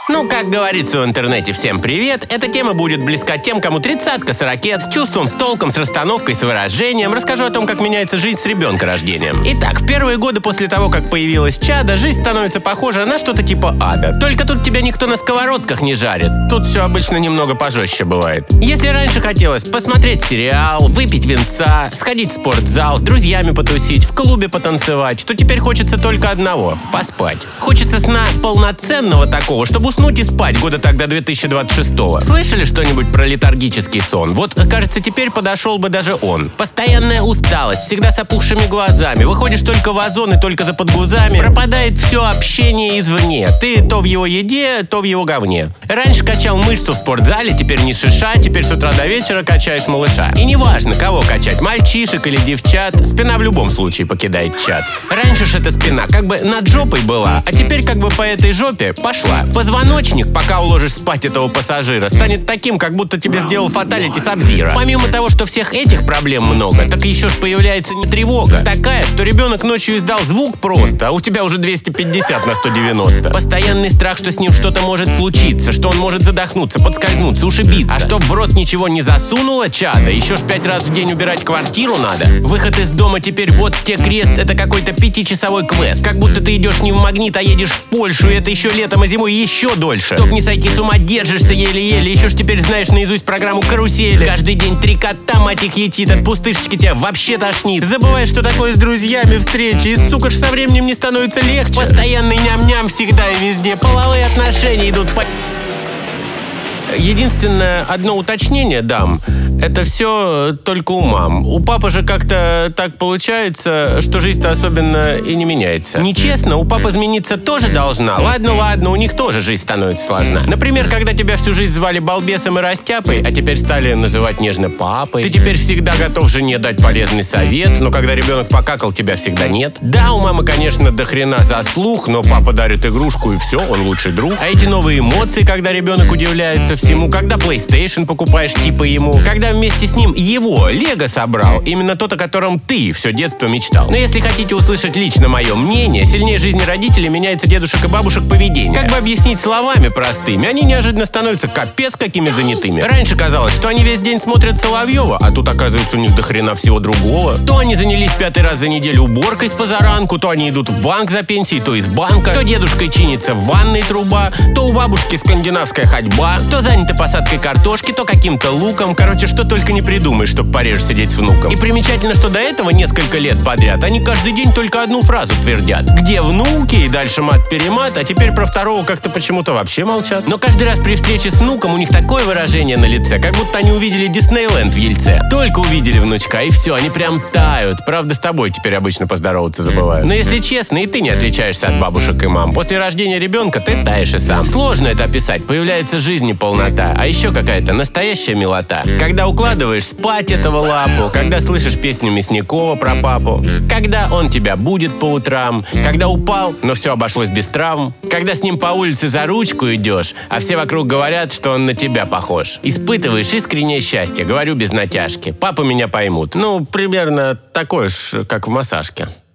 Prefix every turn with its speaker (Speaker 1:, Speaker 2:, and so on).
Speaker 1: Ну, как говорится в интернете, всем привет. Эта тема будет близка тем, кому 30-ка с ракет, с чувством, с толком, с расстановкой, с выражением. Расскажу о том, как меняется жизнь с ребенка рождением. Итак, в первые годы после того, как появилась чадо, жизнь становится похожа на что-то типа ада. Только тут тебя никто на сковородках не жарит. Тут все обычно немного пожестче бывает. Если раньше хотелось посмотреть сериал, выпить винца, сходить в спортзал, с друзьями потусить, в клубе потанцевать, то теперь хочется только одного — поспать. Хочется сна полноценного такого, чтобы уснуть и спать года так до 2026-го. Слышали что-нибудь про летаргический сон? Вот, кажется, теперь подошел бы даже он. Постоянная усталость, всегда с опухшими глазами, выходишь только в озон и только за подгузами, пропадает все общение извне. Ты то в его еде, то в его говне. Раньше качал мышцу в спортзале, теперь не шиша, теперь с утра до вечера качаешь малыша. И неважно, кого качать, мальчишек или девчат, спина в любом случае покидает чат. Раньше ж эта спина как бы над жопой была, а теперь как бы по этой жопе пошла. Позвоночник, пока уложишь спать этого пассажира, станет таким, как будто тебе сделал фаталити Сабзира. Помимо того, что всех этих проблем много, так еще ж появляется тревога. Такая, что ребенок ночью издал звук просто, а у тебя уже 250 на 190. Постоянный страх, что с ним что-то может случиться, что он может задохнуться, подскользнуться, ушибиться. А чтоб в рот ничего не засунуло чадо, еще ж 5 раз в день убирать квартиру надо. Выход из дома теперь вот те крест, это какой-то 5-часовой квест. Как будто ты идешь не в Магнит, а едешь в Польшу, и это еще летом, а зимой еще дольше. Чтоб не сойти с ума, держишься еле-еле. Еще ж теперь знаешь наизусть программу «Карусели». Каждый день 3 кота, мать их, етит. От пустышечки тебя вообще тошнит. Забываешь, что такое с друзьями встречи. И, сука ж, со временем не становится легче. Постоянный ням-ням всегда и везде. Половые отношения идут по... Единственное одно уточнение дам. Это все только у мам. У папы же как-то так получается, что жизнь-то особенно и не меняется. Нечестно, у папы измениться тоже должна. Ладно, у них тоже жизнь становится сложна. Например, когда тебя всю жизнь звали балбесом и растяпой, а теперь стали называть нежно папой. Ты теперь всегда готов жене дать полезный совет, но когда ребенок покакал, тебя всегда нет. Да, у мамы, конечно, до хрена заслуг, но папа дарит игрушку и все, он лучший друг. А эти новые эмоции, когда ребенок удивляется всему, когда PlayStation покупаешь типа ему, когда вместе с ним его Лего собрал, именно тот, о котором ты все детство мечтал. Но если хотите услышать лично мое мнение, сильнее жизни родителей меняется дедушек и бабушек поведение. Как бы объяснить словами простыми, они неожиданно становятся капец какими занятыми. Раньше казалось, что они весь день смотрят Соловьева, а тут оказывается у них до хрена всего другого. То они занялись 5-й раз за неделю уборкой с позаранку, то они идут в банк за пенсией, то из банка, то дедушкой чинится в ванной труба, то у бабушки скандинавская ходьба, то заняты посадкой картошки, то каким-то луком. Короче, что только не придумаешь, чтобы пореже сидеть с внуком. И примечательно, что до этого несколько лет подряд они каждый день только одну фразу твердят. Где внуки? И дальше мат-перемат, а теперь про второго как-то почему-то вообще молчат. Но каждый раз при встрече с внуком у них такое выражение на лице, как будто они увидели Диснейленд в Ельце. Только увидели внучка, и все, они прям тают. Правда, с тобой теперь обычно поздороваться забывают. Но если честно, и ты не отличаешься от бабушек и мам. После рождения ребенка ты таешь и сам. Сложно это описать, появляется жизнь и полнота, а еще какая-то настоящая милота. Когда укладываешь спать этого лапу, когда слышишь песню Мясникова про папу, когда он тебя будет по утрам, когда упал, но все обошлось без травм, когда с ним по улице за ручку идешь, а все вокруг говорят, что он на тебя похож. Испытываешь искреннее счастье, говорю без натяжки. Папы меня поймут. Ну, примерно такое ж, как в массажке.